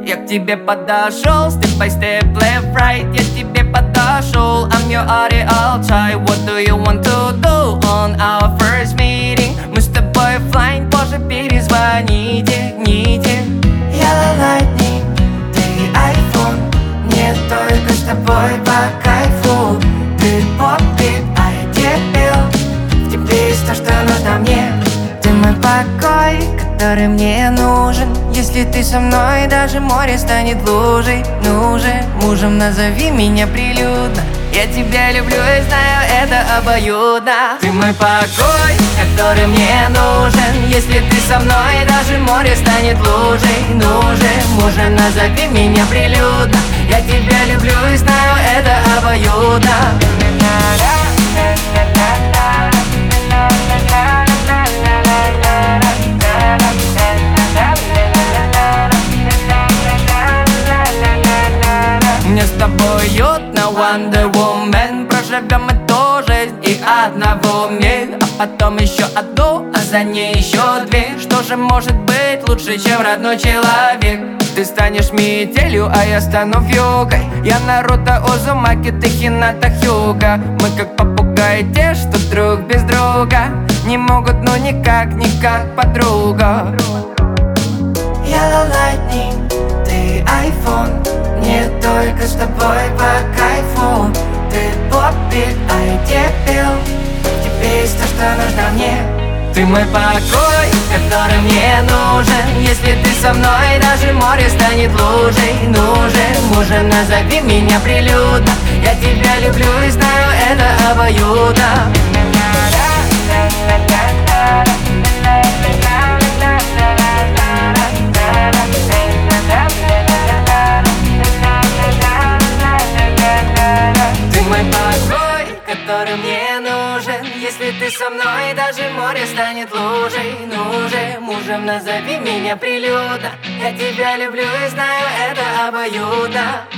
Я к тебе подошел, step by step, left, right. Я к тебе подошел, I'm your ideal type. What do you want to do on our first meeting? Мы с тобой оффлайн, позже перезвоните, ните. Я Lightning, ты iPhone. Мне только с тобой по кайфу. Ты поппит, а я дебил. В тебе есть то, что нужно мне. Ты мой покой, который мне нужен. Если ты со мной, даже море станет лужей. Ну же, мужем назови меня прилюдно. Я тебя люблю и знаю, это обоюдно. Ты мой покой, который мне нужен. Если ты со мной, даже море станет лужей. Ну же, мужем назови меня прилюдно. Я тебя люблю и знаю, это обоюдно. Мне с тобой уютно, Wonder Woman. Проживем эту жизнь и одного мир, а потом еще одну, а за ней еще две. Что же может быть лучше, чем родной человек? Ты станешь метелью, а я стану вьюгой. Я Наруто Узумаки, ты Хината Хьюга. Мы как попугаи те, что друг без друга не могут, ну никак, никак подруга. Я Lightning, ты iPhone. Мне только с тобой по кайфу. Ты поппит, а я дебил. В тебе есть то, что нужно мне. Ты мой покой, который мне нужен. Если ты со мной, даже море станет лужей. Ну же, мужем назови меня прилюдно. Я тебя люблю и знаю, это обоюдно. Ты мой покой, который мне нужен. Если ты со мной, даже море станет лужей. Ну же, мужем назови меня прилюдно. Я тебя люблю и знаю, это обоюдно.